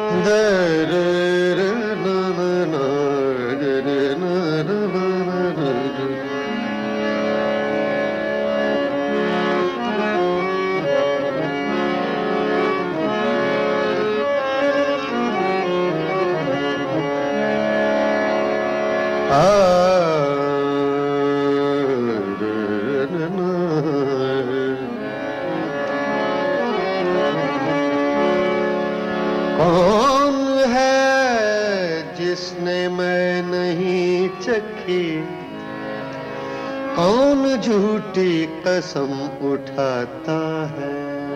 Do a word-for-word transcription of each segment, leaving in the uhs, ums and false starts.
कौन है जिसने मैं नहीं चखी, कौन झूठी कसम उठाता है।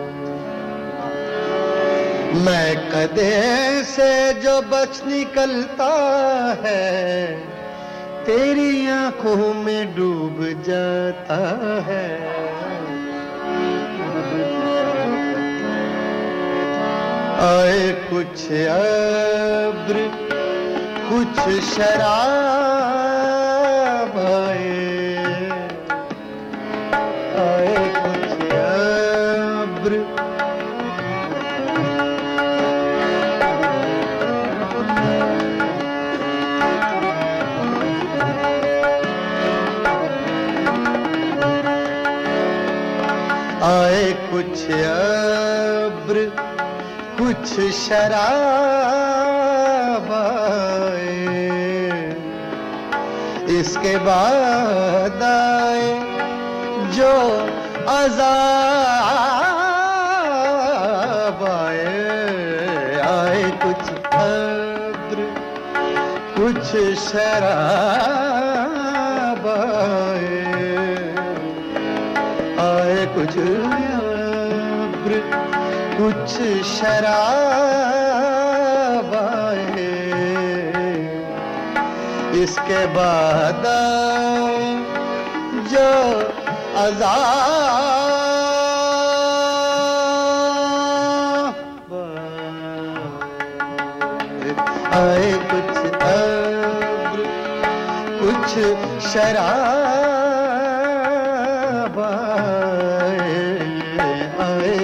मैं कदे से जो बच निकलता है, तेरी आंखों में डूब जाता है। आए कुछ अब्र कुछ शराब, आए आए कुछ अब्र आए कुछ अब्र कुछ शराब आए, इसके बाद आए जो अज़ाब आए। आए कुछ अब्र कुछ शराब आए, आए कुछ अब्र कुछ शराब आए, इसके बाद जो अज़ाब आए। कुछ अब्र कुछ शराब आए, आए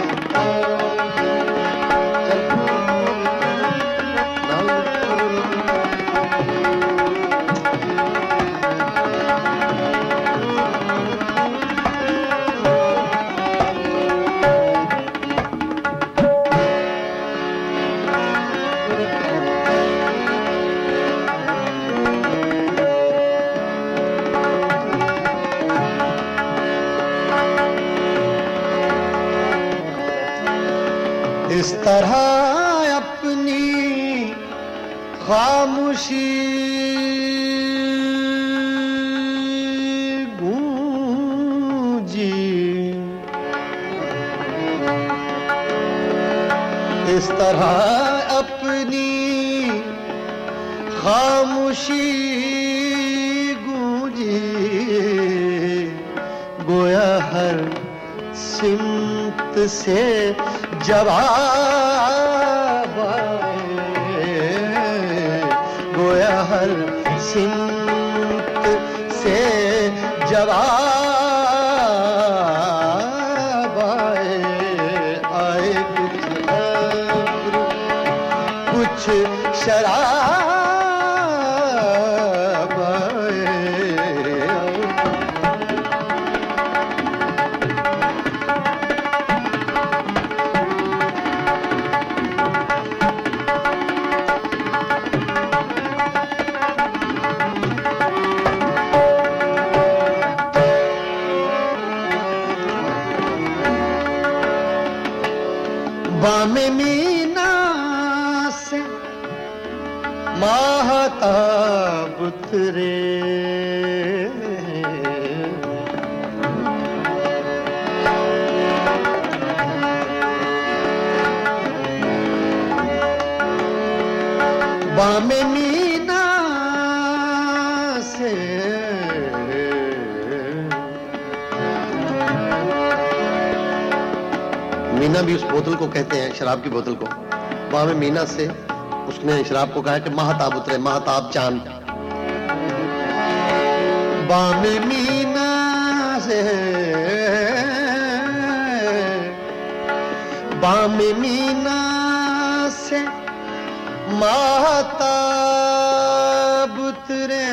इस तरह अपनी खामोशी गूंजी, इस तरह अपनी खामोशी गूंजी, गोया हर सिमत से जवाब आए, गोया हर सिमत से जवाब आए। आए कुछ अब्र कुछ शराब आए, बामे मीना से माहताब उतरे, बामे मीना से मीना भी उस बोतल को कहते हैं, शराब की बोतल को। वहां में मीना से उसने शराब को कहा कि महताब उतरे, महताब चांद। बामे मीना से बामे मीना से महताब उतरे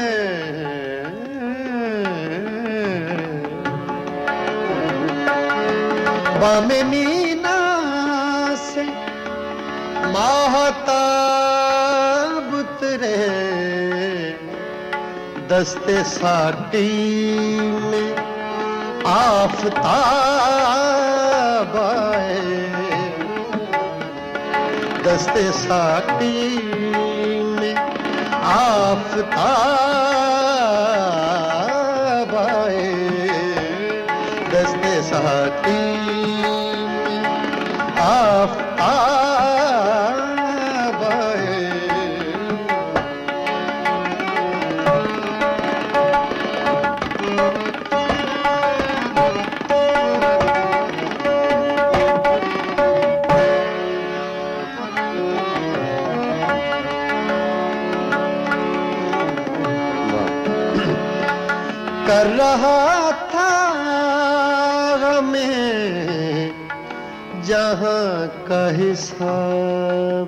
बामे मीना से महताब उतरे दस्ते साटी में आफताब आए दस्ते साटी में आफताब आए दस्ते साटी में आफताब आए कर रहा था हमें जहां का हिसाब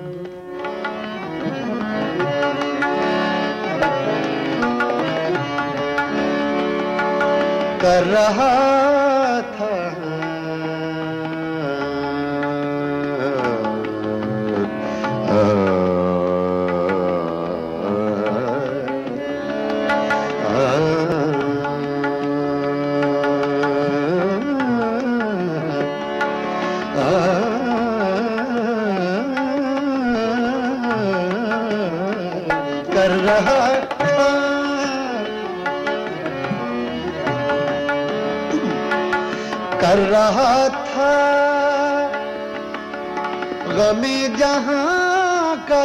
कर रहा था कर रहा था कर रहा था गमे जहां का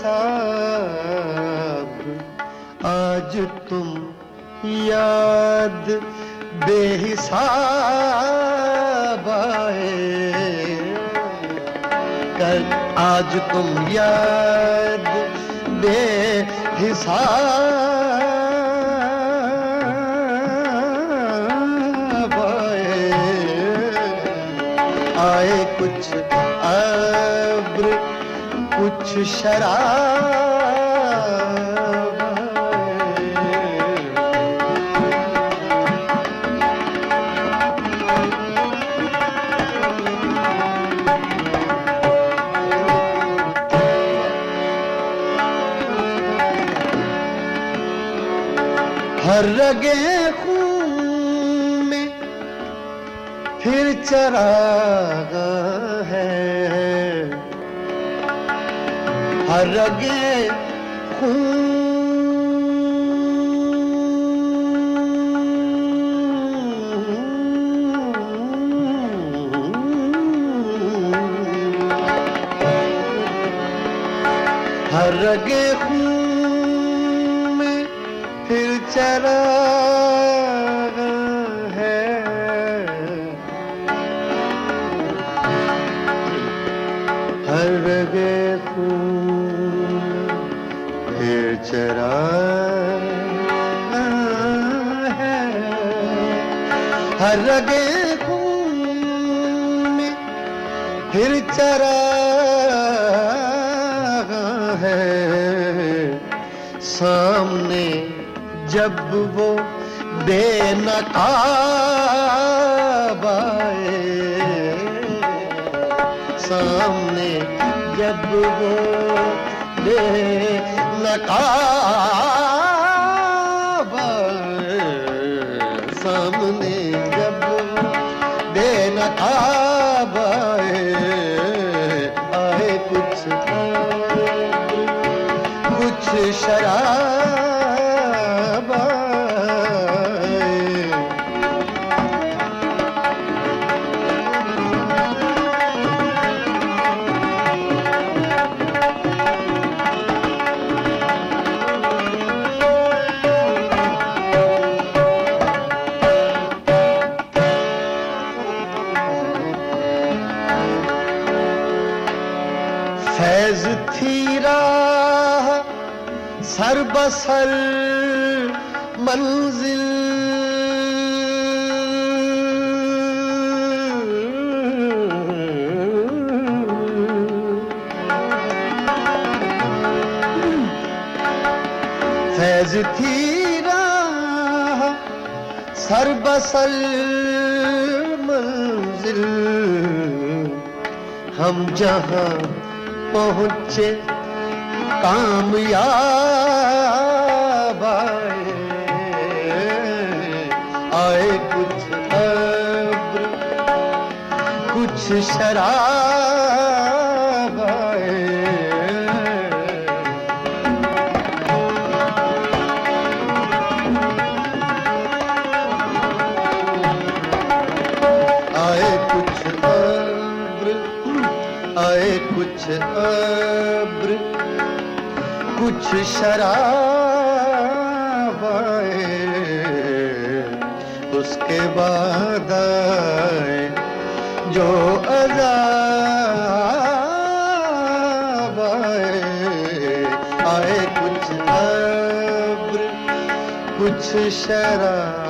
हिसाब आज तुम याद बेहिसाब आए कर आज तुम याद बेहिसाब आए आए कुछ अब्र कुछ शराब हर रगे खून में फिर चराग है हर रगे खून हर रगे खून में फिर चराग है हर रगे खून फिर चराग है हर रगे खून में फिर चराग है सामने जब वो बेनकाब आए सामने जब वो बेनकाब आए सामने जब बेनकाब आए आए कुछ कुछ शराब फैज थी राह सर बसर मंजिल तेज थी राह सरबसल मंजिल, हम जहां पहुंचे कामयाब आए, आए कुछ अब्र कुछ शराब आए। आए कुछ अब्र आए कुछ अब्र कुछ शराब आए, उसके बाद आए जो अज़ाब आए, आए कुछ अब्र कुछ शराब।